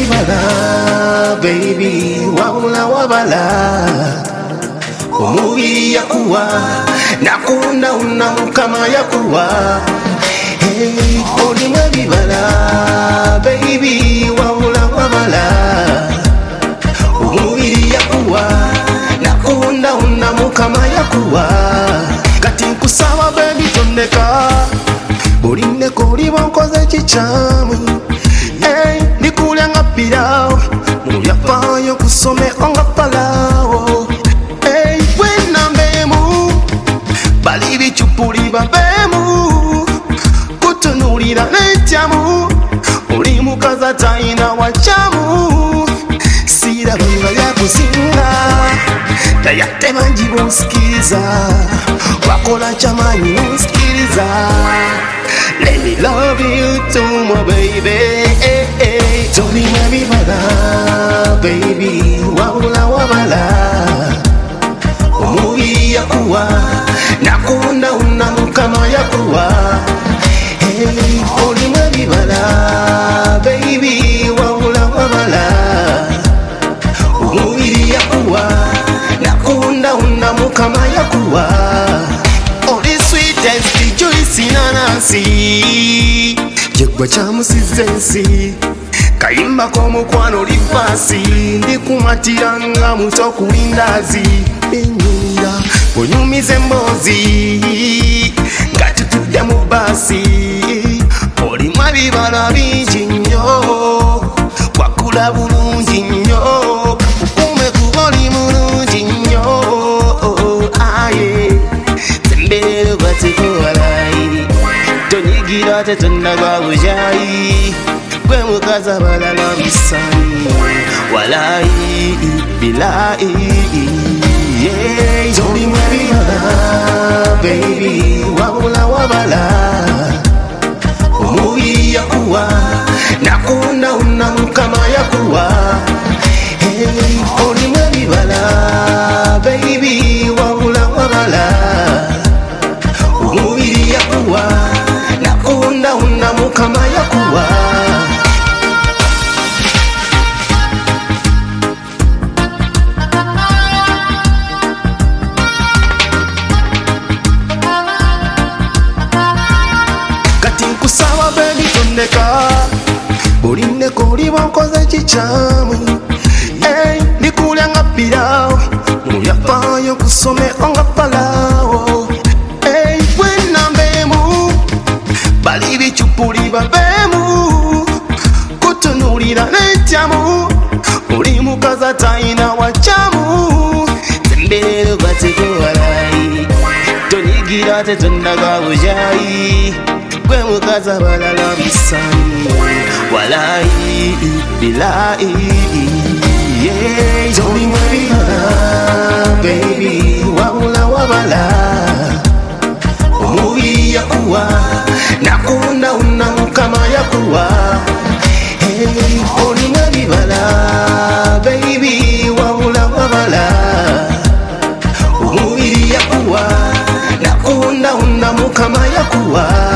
bibala baby wabula wabala umubiri yakuwa nakunda unamukama yakuwa hey olimwe bibala baby wabula wabala umubiri yakuwa nakunda unamukama yakuwa kati nkusaba baby tondeka boline koli bonkoze chichamu hey ndikulyanga pilawo mubyafayo kusome onga palawo hey wena mbemu bali bichupuli babemu kutunulira netyamu oli mukaza taina wachamu sirabanga yakusinga tayate manji bonsikiriza wakola chamanyi nsikiriza. Let me love you too, my baby. Don't be my bibala, baby. Wabula wabala. Umubiri yakuwa nakunda unamukama yakuwa. Hey, only my bibala, baby. Wabula wabala. Umubiri yakuwa nakunda unamukama yakuwa. Sinanasi jegwa chamusizensi kayimba komukwano lifasi ndikumatiranga muto kulindazi enyumira onyumize mbozi ngatutudde mu basi olimwa bibala bingi nnyo wakula bulungi nnyo ukume kuba oli mulungi nnyo aye tembero batikola tonyigira tetonnagwa bujayi gwe mukaza balala bisani walayi bilayi tolimwe bibala baby wabula wabala umubiri yakuwa nakunda unamukama yakuwa hey olimwe bibala baby wabula wabala umubiri yakuwa nakunda unamukama yakuwa. Kati nkusaba baby tondeka boline koli bonkoze chichamu hey ndikulyanga pilawo mubyafayo kusome onga palawo hey wena mbemu bali bichupuli babemu kutunulira netyamu oli mukaza taina wachamu tembero batekowalayi tonyigira tetondaga bujayi gwe mukaza balala bisani walayi bilayi tolimwe bibala baby wabula wabala umubiri yakuwa nakunda unamukama yakuwa hey olimwe bibala baby wabula wabala umubiri yakuwa nakunda unamukama yakuwa.